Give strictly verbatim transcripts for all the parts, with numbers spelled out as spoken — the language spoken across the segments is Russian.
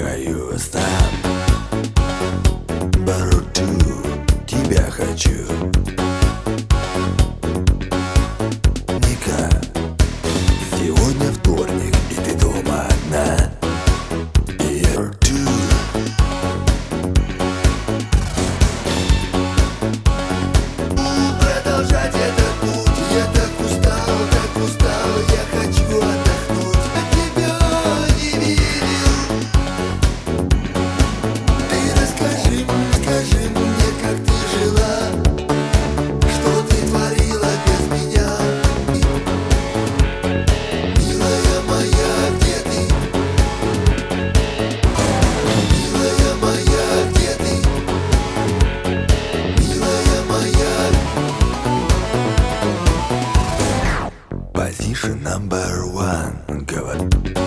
предлагаю стан. Number two, тебя хочу. Ника, сегодня вторник, и ты дома одна. Number two. Продолжать этот путь. Я так устал, так устал. Я хочу отдохнуть. Я тебя не видел. Ты расскажи, скажи мне, как ты жила, что ты творила без меня. Милая моя, где ты? Милая моя, где ты? Милая моя. Position number one, говорит.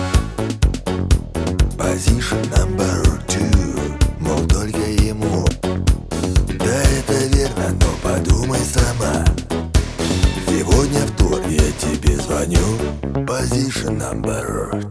Position number two, мол, только ему. Да, это верно, но подумай сама. Сегодня вторник, я тебе звоню. Position number